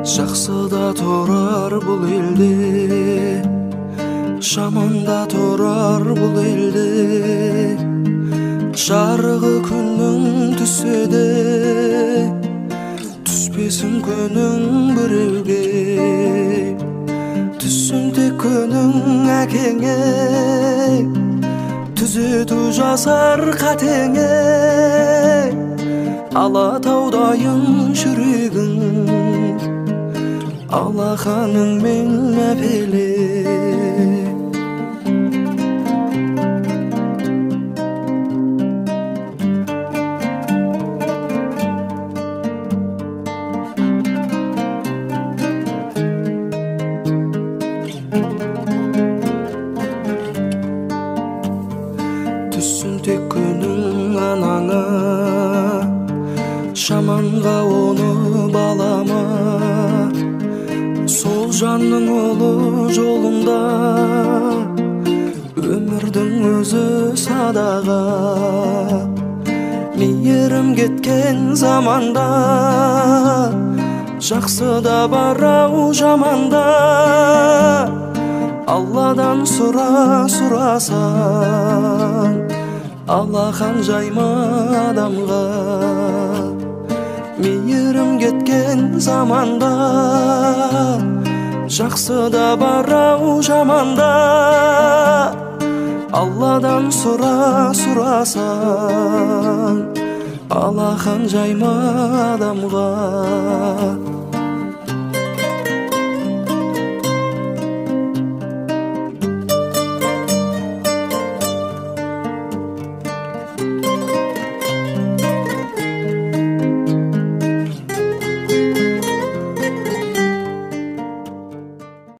Жақсыда тұрар бұл елде, жаманда тұрар бұл елде. Жарығы күннің түссе де, түспесін күнің біреуге. Түссін тек күнің әкеңе, түзету жасар қатеңе. Алатаудайын жүрегің, алақаның мен әпеле. Түссін тек күнің анаңа, жаманға оны балама. Сол жанның ұлы жолында, өмірдің өзі садаға. Мейірім кеткен заманда, жақсыда барау жаманда. Алладан сұрасаң, алақан жайма адамға. Мейірім кеткен заманда, жақсыда барау жаманда. Алладан сұрасаң, алақан жайма адамға.